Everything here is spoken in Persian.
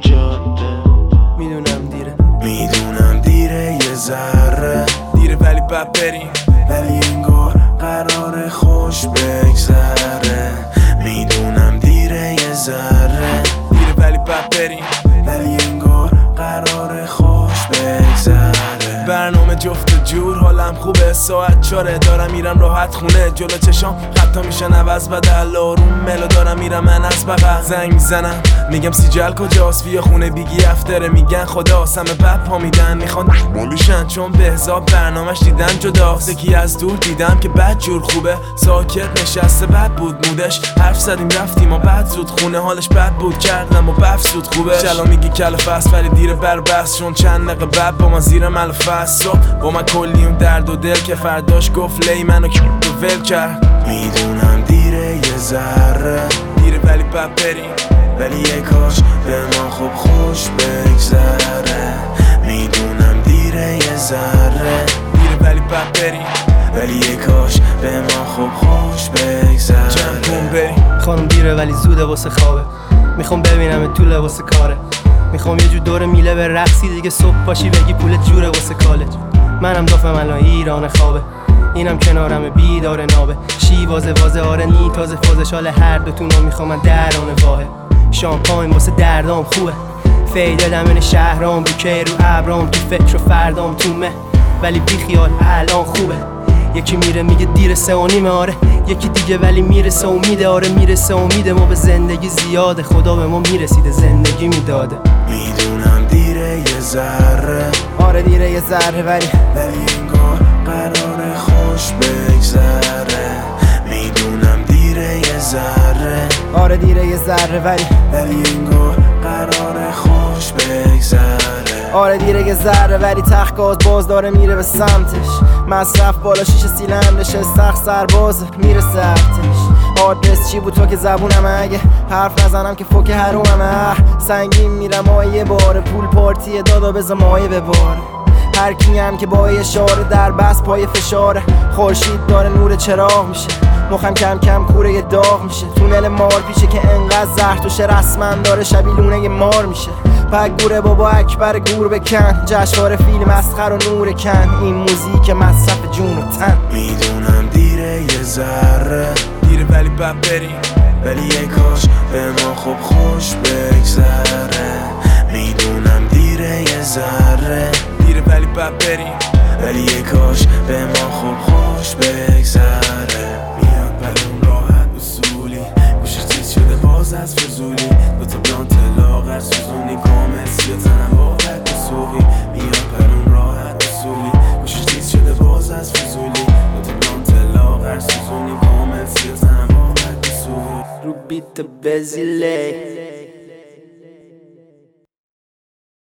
جاده. میدونم دیره یه ذره دیره ولی بد بریم، ولی انگار قرار خوش بگذره. میدونم دیره یه ذره دیره ولی بد بریم، ولی انگار قرار خوش بگذره. برنامه جفت و جور حالم خوبه، ساعت 4 دارم میرم راحت خونه. جلو چشام خطا میشن عوض بدل، آروم ملو دارم میرم من از بغل. زنگ میزنم میگم سیجل کجاست، بیا خونه بیگی افتره. میگن خداست همه بد پا میدن، میخوان مالیشن چون بهزاد برنامهش دیدن جداست. یکی از دور دیدم که بد جور خوبه، ساکت نشسته بد بود مودش. حرف زدیم رفتیم و بعد زود خونه، حالش بد بود کردم و بفسود خوبه. چلا میگی کل فست ولی دیر بر بس، چون چند دقیقه بعد با ما زیر ملفست. با من کلی اون درد و دل که فرداش گفت لی منو ول کرد. میدونم دیره یه ذره دیره ولی بد بریم، ولی یه کاش به ما خوب خوش بگذره. میدونم دیره یه ذره دیره ولی بد بریم، ولی یه کاش به ما خوب خوش بگذره. چند کن بریم خانم دیره ولی زوده واسه خوابه. میخوام ببینم تو لباس کاره، میخوام یه جور دور میله به رقصی دیگه. صبح پاشی بگی پولت جوره واسه کالج. منم دافم الان ایران خوابه، اینم کنارم بیدار نابه. شیوازه وازه آره نی تازه فازه شال هر دوتونو میخوام من درانه واهه. شامپاین واسه دردام خوبه، فیده دمن شهرام بوکه رو ابرام. تو فکر و فردام تو مه ولی بی خیال الان خوبه. یکی میره میگه دیر 3:30 آره، یکی دیگه ولی میرسه امیده. آره میرسه امیده، ما به زندگی زیاده، خدا به ما میرسیده زندگی میداده. میدونم دیره یه ذره آره دیره یه ذره ولی انگار قرار خوش بگذره. میدونم دیره یه ذره آره دیره یه ذره ولی انگار قرار خوش بگذره. آره دیره یه ذره ولی تخت باز داره میره به سمتش. مصرف بالا شیشه سیلندشه، سخت سربازه میره سرتش. آدرس چی بود تو که زبونمه، اگه حرف نزنم که فوک حروممه. سنگین میرم یه بار پول پارتی دادا بزا مایه بباره. هر کی هم که با اشاره در بس پای فشاره. خورشید داره نور چراغ میشه، مخم کم کم کوره یه داغ میشه. تونل مار پیشه که انقدر زهر توشه، رسما داره شبیلونه یه مار میشه. پک گوره بابا اکبر گور بکن، جشنواره فیلم مسخر و نور کن. این موزیک مصرف جون و تن. میدونم دیره یه ذره دیره ولی بد بریم، ولی یه کاش به ما خوب خوش بگذره. میدونم دیره یه ذره دیره ولی بد بریم، ولی یه کاش به ما خوب خوش بگذره. میاد بلون راحت اصولی، گوشه چیز شده باز از فضولی. دوتا بلانت لاغر سوزونی کامل سیاتنم باقت بسوقی. میاد بلون راحت اصولی، گوشه چیز شده باز از فضولی. دوتا بلانت لاغر سوزونی کامل سیاتنم باقت بسوقی. رو بیت بزیله